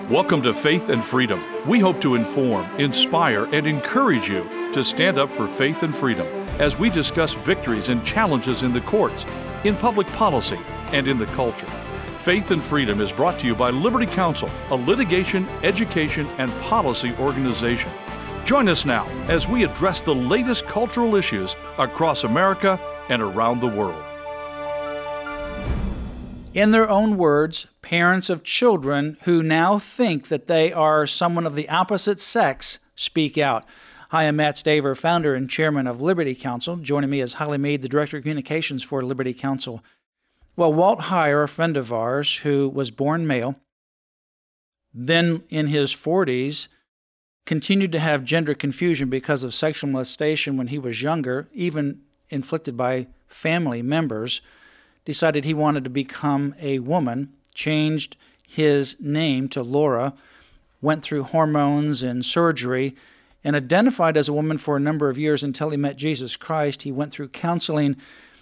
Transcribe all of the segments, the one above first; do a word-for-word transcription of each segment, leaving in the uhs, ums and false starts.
Welcome to Faith and Freedom. We hope to inform, inspire, and encourage you to stand up for faith and freedom as we discuss victories and challenges in the courts, in public policy, and in the culture. Faith and Freedom is brought to you by Liberty Counsel, a litigation, education, and policy organization. Join us now as we address the latest cultural issues across America and around the world. In their own words, parents of children who now think that they are someone of the opposite sex speak out. Hi, I'm Matt Staver, founder and chairman of Liberty Counsel. Joining me is Holly Mead, the director of communications for Liberty Counsel. Well, Walt Heyer, a friend of ours who was born male, then in his forties, continued to have gender confusion because of sexual molestation when he was younger, even inflicted by family members, decided he wanted to become a woman, changed his name to Laura, went through hormones and surgery, and identified as a woman for a number of years until he met Jesus Christ. He went through counseling.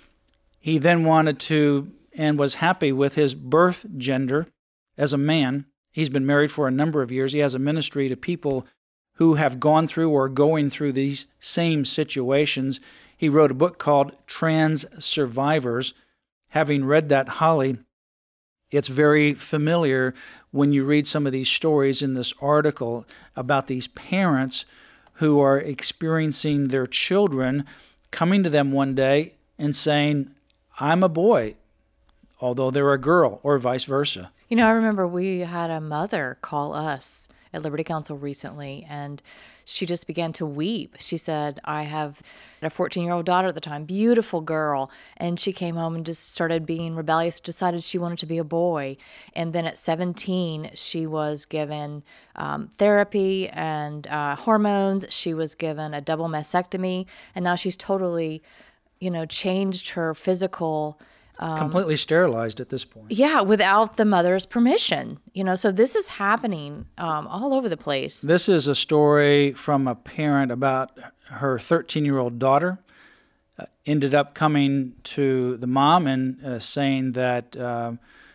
He then wanted to and was happy with his birth gender as a man. He's been married for a number of years. He has a ministry to people who have gone through or going through these same situations. He wrote a book called Trans Survivors. Having read that, Holly, it's very familiar when you read some of these stories in this article about these parents who are experiencing their children coming to them one day and saying, I'm a boy, although they're a girl, or vice versa. You know, I remember we had a mother call us at Liberty Counsel recently, and she just began to weep. She said, I have a fourteen-year-old daughter at the time, beautiful girl, and she came home and just started being rebellious, decided she wanted to be a boy. And then at seventeen, she was given um, therapy and uh, hormones. She was given a double mastectomy, and now she's totally, you know, changed her physical Um, completely sterilized at this point. Yeah, without the mother's permission. You know, so this is happening um, all over the place. This is a story from a parent about her thirteen-year-old daughter. Uh, ended up coming to the mom and uh, saying that uh,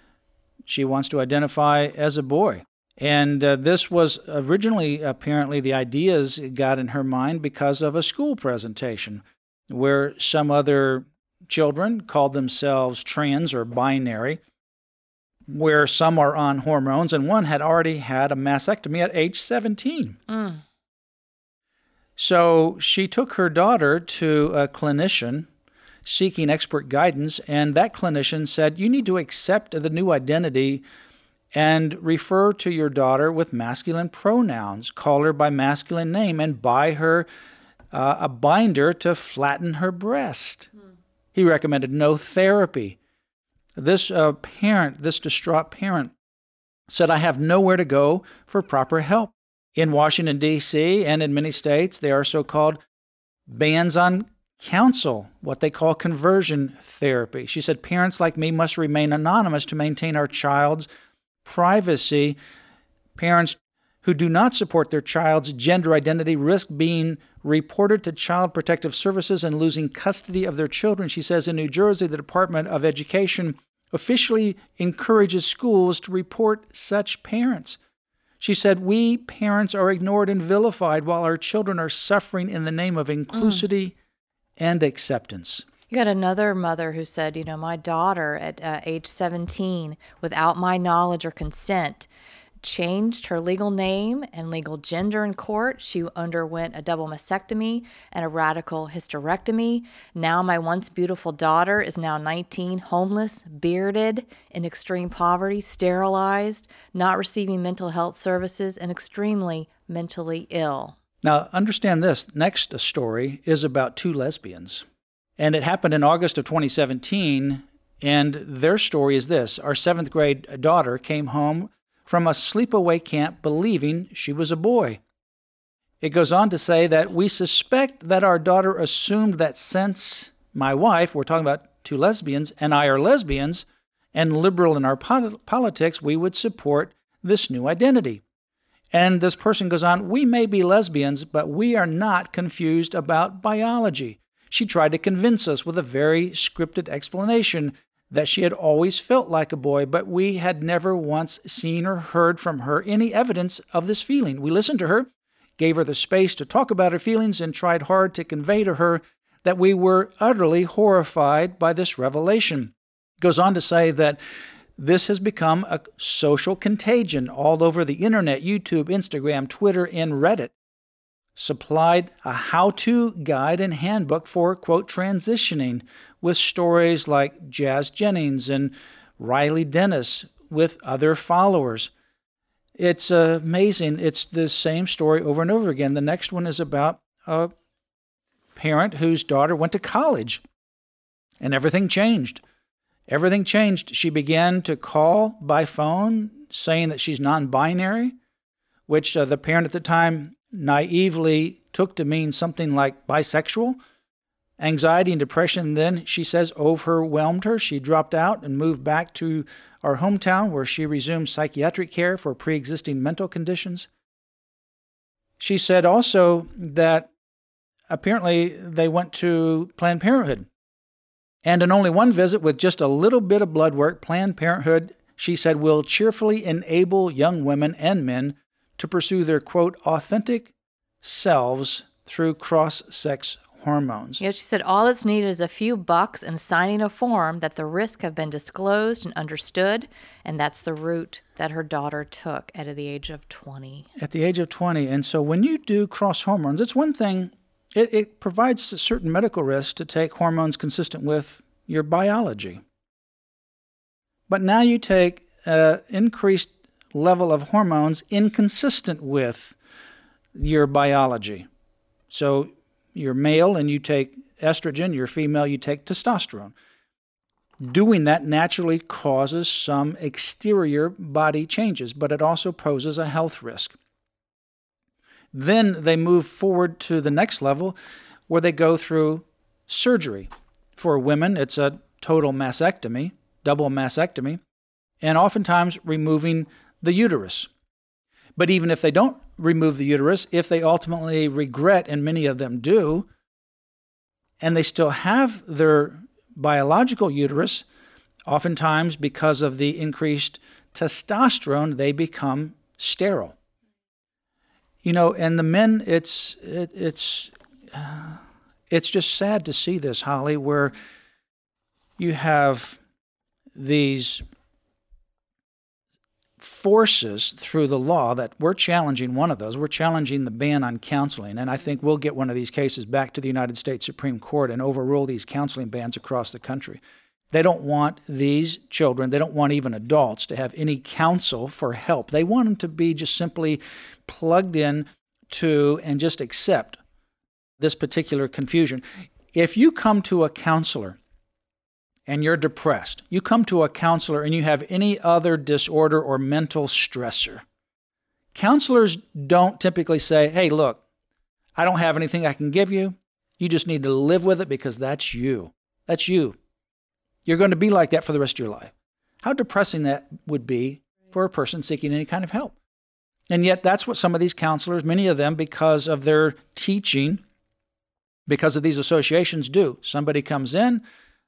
she wants to identify as a boy. And uh, this was originally, apparently, the ideas got in her mind because of a school presentation where some other children called themselves trans or binary, where some are on hormones, and one had already had a mastectomy at age seventeen. Mm. So she took her daughter to a clinician seeking expert guidance, and that clinician said, you need to accept the new identity and refer to your daughter with masculine pronouns, call her by masculine name, and buy her uh, a binder to flatten her breast. Mm. He recommended no therapy. This uh, parent, this distraught parent, said, I have nowhere to go for proper help. In Washington, D C, and in many states, there are so-called bans on counsel, what they call conversion therapy. She said, parents like me must remain anonymous to maintain our child's privacy. Parents who do not support their child's gender identity risk being reported to Child Protective Services and losing custody of their children. She says in New Jersey, the Department of Education officially encourages schools to report such parents. She said, we parents are ignored and vilified while our children are suffering in the name of inclusivity mm. and acceptance. You got another mother who said, you know, my daughter at uh, age seventeen, without my knowledge or consent, changed her legal name and legal gender in court. She underwent a double mastectomy and a radical hysterectomy. Now my once beautiful daughter is now nineteen, homeless, bearded, in extreme poverty, sterilized, not receiving mental health services, and extremely mentally ill. Now, understand this. Next story is about two lesbians. And it happened in August of twenty seventeen, and their story is this. Our seventh grade daughter came home from a sleepaway camp believing she was a boy. It goes on to say that we suspect that our daughter assumed that since my wife, we're talking about two lesbians, and I are lesbians and liberal in our politics, we would support this new identity. And this person goes on, we may be lesbians, but we are not confused about biology. She tried to convince us with a very scripted explanation that she had always felt like a boy, but we had never once seen or heard from her any evidence of this feeling. We listened to her, gave her the space to talk about her feelings, and tried hard to convey to her that we were utterly horrified by this revelation. It goes on to say that this has become a social contagion all over the internet, YouTube, Instagram, Twitter, and Reddit. Supplied a how-to guide and handbook for, quote, transitioning, with stories like Jazz Jennings and Riley Dennis with other followers. It's uh, amazing. It's the same story over and over again. The next one is about a parent whose daughter went to college, and everything changed. Everything changed. She began to call by phone saying that she's non-binary, which uh, the parent at the time naively took to mean something like bisexual. Anxiety and depression then, she says, overwhelmed her. She dropped out and moved back to our hometown, where she resumed psychiatric care for pre-existing mental conditions. She said also that apparently they went to Planned Parenthood. And in only one visit with just a little bit of blood work, Planned Parenthood, she said, will cheerfully enable young women and men to pursue their, quote, authentic selves through cross-sex hormones. Yeah, she said all that's needed is a few bucks and signing a form that the risks have been disclosed and understood, and that's the route that her daughter took at the age of twenty. At the age of twenty. And so when you do cross hormones, it's one thing, it, it provides a certain medical risk to take hormones consistent with your biology. But now you take an increased level of hormones inconsistent with your biology. So you're male and you take estrogen, you're female, you take testosterone. Doing that naturally causes some exterior body changes, but it also poses a health risk. Then they move forward to the next level where they go through surgery. For women, it's a total mastectomy, double mastectomy, and oftentimes removing the uterus. But even if they don't remove the uterus, if they ultimately regret, and many of them do, and they still have their biological uterus, oftentimes because of the increased testosterone, they become sterile. You know, and the men, it's it, it's uh, it's just sad to see this, Holly, where you have these forces through the law that we're challenging. One of those, we're challenging the ban on counseling, and I think we'll get one of these cases back to the United States Supreme Court and overrule these counseling bans across the country. They don't want these children, they don't want even adults to have any counsel for help. They want them to be just simply plugged in to and just accept this particular confusion. If you come to a counselor and you're depressed, you come to a counselor and you have any other disorder or mental stressor, counselors don't typically say, hey, look, I don't have anything I can give you. You just need to live with it because that's you. That's you. You're going to be like that for the rest of your life. How depressing that would be for a person seeking any kind of help. And yet that's what some of these counselors, many of them, because of their teaching, because of these associations, do. Somebody comes in,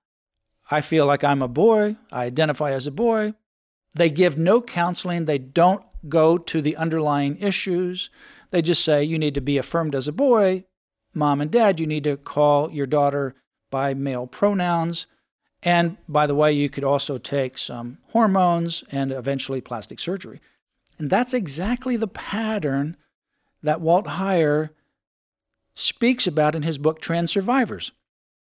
I feel like I'm a boy, I identify as a boy. They give no counseling. They don't go to the underlying issues. They just say, you need to be affirmed as a boy. Mom and dad, you need to call your daughter by male pronouns. And by the way, you could also take some hormones and eventually plastic surgery. And that's exactly the pattern that Walt Heyer speaks about in his book, Trans Survivors.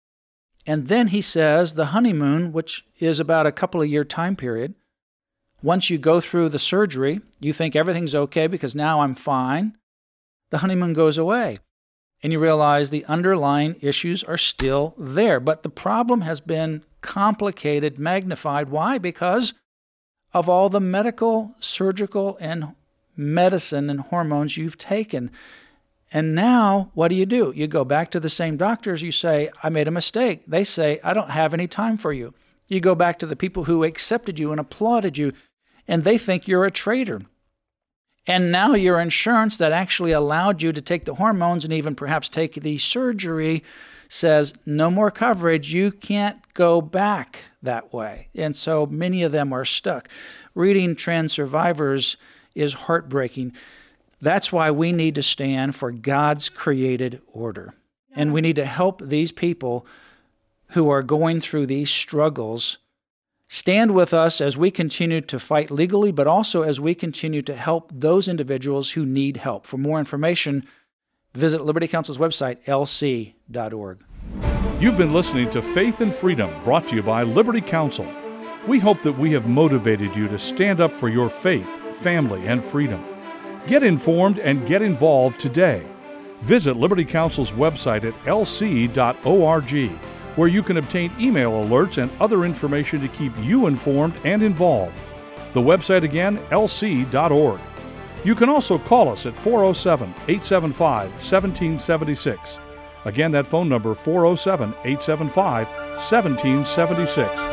And then he says the honeymoon, which is about a couple of year time period, once you go through the surgery, you think everything's okay because now I'm fine. The honeymoon goes away. And you realize the underlying issues are still there. But the problem has been complicated, magnified. Why? Because of all the medical, surgical, and medicine and hormones you've taken. And now, what do you do? You go back to the same doctors. You say, I made a mistake. They say, I don't have any time for you. You go back to the people who accepted you and applauded you, and they think you're a traitor. And now your insurance that actually allowed you to take the hormones and even perhaps take the surgery says no more coverage. You can't go back that way. And so many of them are stuck. Reading Trans Survivors is heartbreaking. That's why we need to stand for God's created order. And we need to help these people who are going through these struggles. Stand with us as we continue to fight legally, but also as we continue to help those individuals who need help. For more information, visit Liberty Counsel's website, L C dot org. You've been listening to Faith and Freedom, brought to you by Liberty Counsel. We hope that we have motivated you to stand up for your faith, family, and freedom. Get informed and get involved today. Visit Liberty Counsel's website at L C dot org, where you can obtain email alerts and other information to keep you informed and involved. The website again, L C dot org. You can also call us at four oh seven, eight seven five, one seven seven six. Again, that phone number, four oh seven, eight seven five, one seven seven six.